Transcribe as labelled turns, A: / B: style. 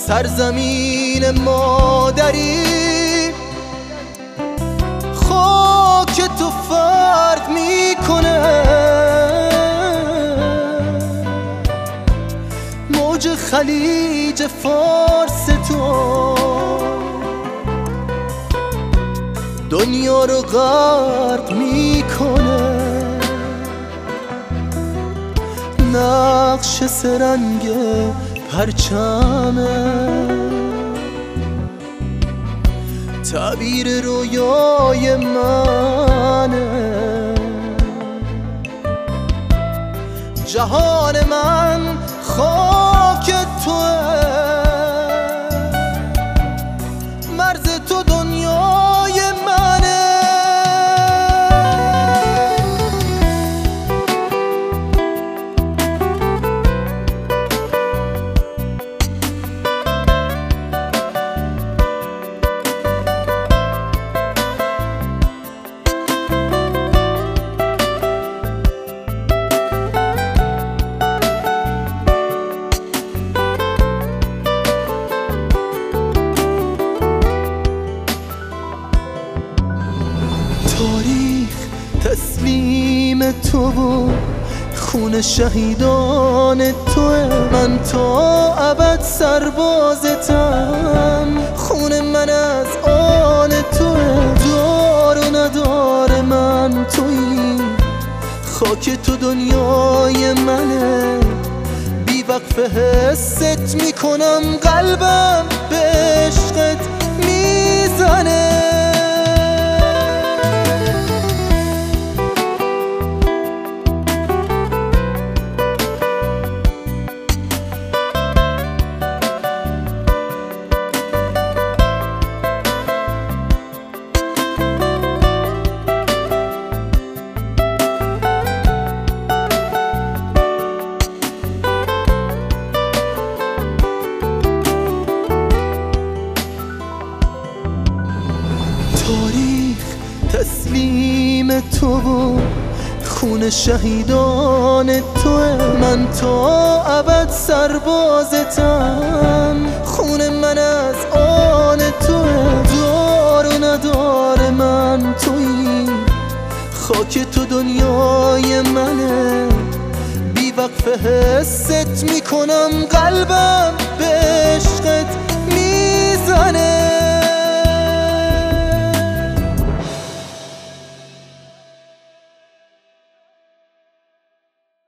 A: سرزمین مادری خاک تو فرق میکنه. موج خلیج فارس تو دنیا رو غرق میکنه. نقش سرنگ پرچمه تعبیر رویای منه. جهان من خاک توه، مرز تو دنیای منه. تاریخ تسلیم تو و خون شهیدان توه. من تا ابد سربازتم، خون من از آن توه. دار و ندار من تویی، خاک تو دنیای منه. بی وقف حست میکنم، قلبم به عشقت میزنه. تاریخ تسلیم تو و خون شهیدان توه. من تا ابد سربازتم، خون من از آن توه. دار و ندار من تویی، خاک تو دنیای منه. بی وقف حست میکنم، قلبم